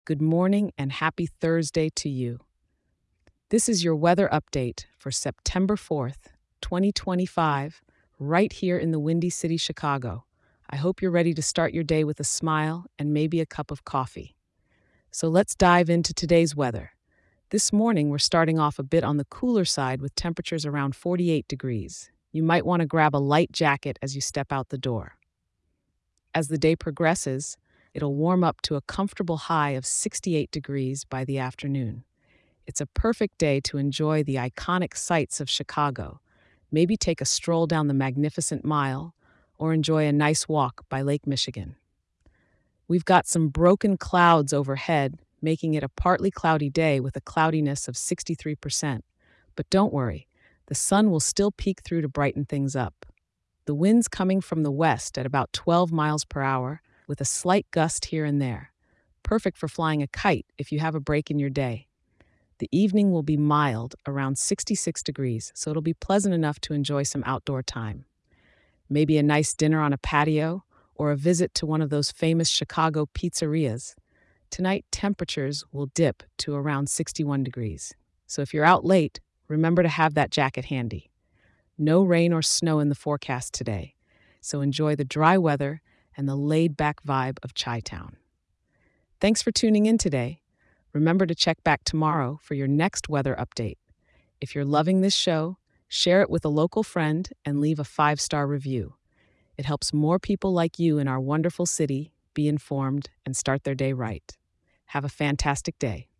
Good morning and happy Thursday to you. This is your weather update for September 4th, 2025, right here in the Windy City, Chicago. I hope you're ready to start your day with a smile and maybe a cup of coffee. So let's dive into today's weather. This morning, we're starting off a bit on the cooler side with temperatures around 48 degrees. You might want to grab a light jacket as you step out the door. As the day progresses, it'll warm up to a comfortable high of 68 degrees by the afternoon. It's a perfect day to enjoy the iconic sights of Chicago. Maybe take a stroll down the Magnificent Mile or enjoy a nice walk by Lake Michigan. We've got some broken clouds overhead, making it a partly cloudy day with a cloudiness of 63%. But don't worry, the sun will still peek through to brighten things up. The wind's coming from the west at about 12 miles per hour, with a slight gust here and there. Perfect for flying a kite if you have a break in your day. The evening will be mild, around 66 degrees, so it'll be pleasant enough to enjoy some outdoor time. Maybe a nice dinner on a patio or a visit to one of those famous Chicago pizzerias. Tonight, temperatures will dip to around 61 degrees. So if you're out late, remember to have that jacket handy. No rain or snow in the forecast today, so enjoy the dry weather and the laid-back vibe of Chi-Town. Thanks for tuning in today. Remember to check back tomorrow for your next weather update. If you're loving this show, share it with a local friend and leave a 5-star review. It helps more people like you in our wonderful city be informed and start their day right. Have a fantastic day.